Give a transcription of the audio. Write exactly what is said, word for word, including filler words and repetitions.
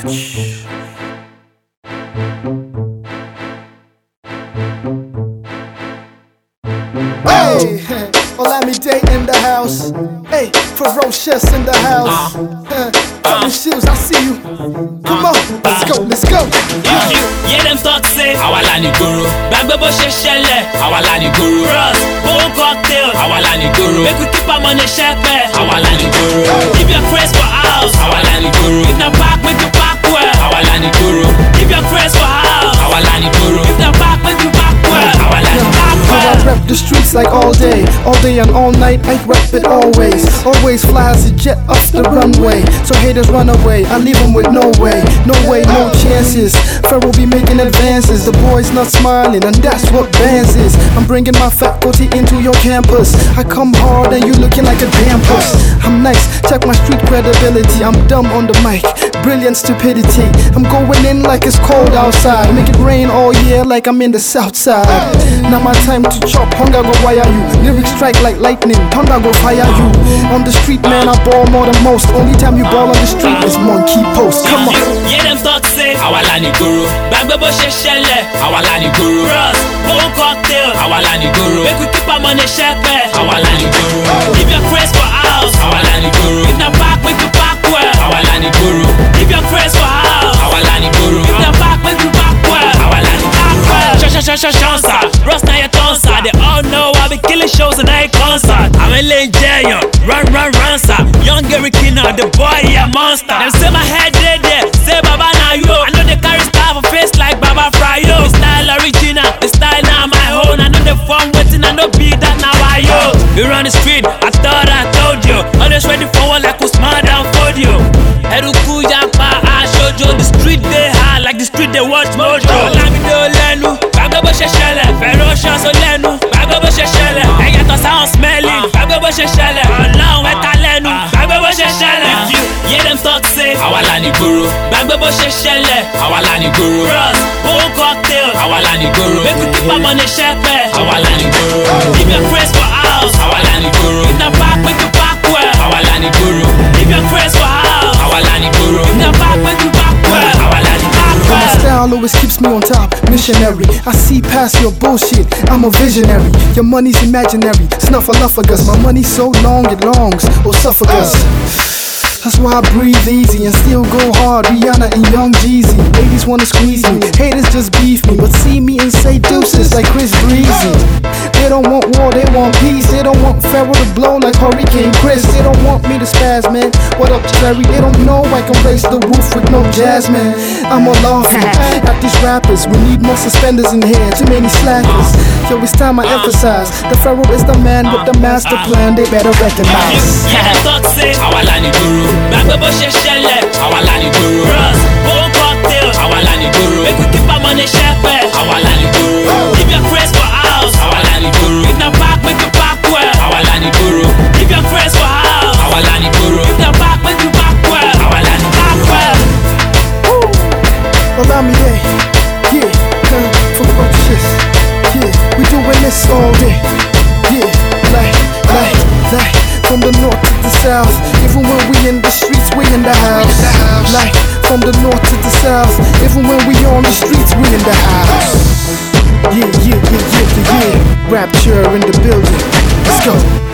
touch. Hey, Olamide in the house. Hey, Ferocious in the house. Uh, Coming shoes, I see you. Come on, let's go, let's go. If you hear them talk, say àwa la ni guru. Gbàgbé bó ṣe ṣẹlẹ̀, àwa la ni guru. Bros, bowl cocktail, àwa la ni guru. Make we keep am on the shepherd, àwa la ni guru. Give your praise for house, àwa la ni guru. If na back, make you back well, àwa la ni guru. Give your praise for house, àwa la ni guru. If na back, make you back well, àwa la ni back well. I rep the streets like all day, all day and all night. I rep it always, always fly as a jet off the runway. So haters run away, I leave them with no way, no way, no chances. Pharaoh be making advances, the boys not smiling, and that's what bands is. I'm bringing my faculty into your campus. I come hard and you looking like a damn puss. I'm nice, check my street credibility. I'm dumb on the mic, brilliant stupidity. I'm going in like it's cold outside, make it rain all year like I'm in the south side. Now my time to chop, hunger go wire you. Lyrics strike like lightning, thunder go fire you. On the street, man, I ball more than most. Only time you ball on the street is monkey post. Come on. Yeah, them talk say àwa la ni guru. Gbàgbé bó ṣe ṣẹlẹ̀, àwa la ni guru. Bros, bowl cocktail, àwa la ni guru. Make we keep am on the shepherd, àwa la ni guru. Give your praise for house, àwa la ni guru. If na back, make you back well, àwa la ni guru. Give your praise for house, àwa la ni guru. If na back, make you back well, àwa la ni back well. Sh sh sh sh shansa, Ross na your tonsa. They all know I be killing shows and I concert. I'm a lane giant, run run run sir. Young Gary Kinner, the boy a monster. Them say my head dead there, say Baba na yo. I know they carry style for face like Baba Fryo. The style original, the style now my own. I know the fun waiting, I know beat that now I yo. You run the street, I thought I told you. Always ready for one like Usman down for you. Eruku Yapa, I showed you. The street they high like the street they watch Mojo. Olamide Olenu, gbàgbé bó ṣe ṣẹlẹ̀. Ferocious Olenu, gbàgbé bó ṣe ṣẹlẹ̀. Ẹ̀yẹ tó sound smelling, gbàgbé bó ṣe ṣẹlẹ̀. Ọlọ́run ẹ̀ta lẹ́nu, gbàgbé bó ṣe ṣẹlẹ̀. If you hear them talk say àwa la ni guru. Gbàgbé bó ṣe ṣẹlẹ̀, àwa la ni guru. Bros, bowl cocktail, àwa la ni guru. Make we keep am on the shepherd, àwa la ni guru. Give your praise for house, àwa la ni guru. If na back, make you back well, àwa la ni guru. Give your praise for house, àwa la ni guru. If na back, make you back well, àwa la ni back well. My style always keeps me on top, missionary. I see past your bullshit, I'm a visionary. Your money's imaginary, snuffleupagus. My money's so long it longs, esophagus. That's why I breathe easy and still go hard. Rihanna and Young Jeezy. Ladies wanna squeeze me, haters just beef me, but see me and say deuces like Chris Breezy. They don't want war, they want peace. They don't want Pharaoh to blow like Hurricane Chris. They don't want me to spaz, man. What up, Jerry? They don't know I can raise the roof with no jazz, man. I'm a laughing at these rappers. We need more suspenders in here, too many slackers. Yo, it's time I emphasize. The Pharaoh is the man with the master plan. They better recognize. Yeah, them talk say àwa la ni guru. Gbàgbé bó ṣe ṣẹlẹ̀, àwa la ni guru. Bros, bowl cocktail, àwa la ni guru. Make we keep am on the shepherd, àwa la ni guru. Give your praise for house, àwa la ni guru. If na back, make you back well, àwa la ni guru. Give your praise for house, àwa la ni guru. If na back, make you back well, àwa la ni back well. Olamide, yeah, come Ferocious, yeah, we doing this all day, yeah, like, like, like, from the north to the south, even when we in the streets, we in the house, like, from the north to the south, even when we on the streets, we in the house, yeah, yeah, yeah, yeah, yeah, yeah, Rapture in the building, let's go.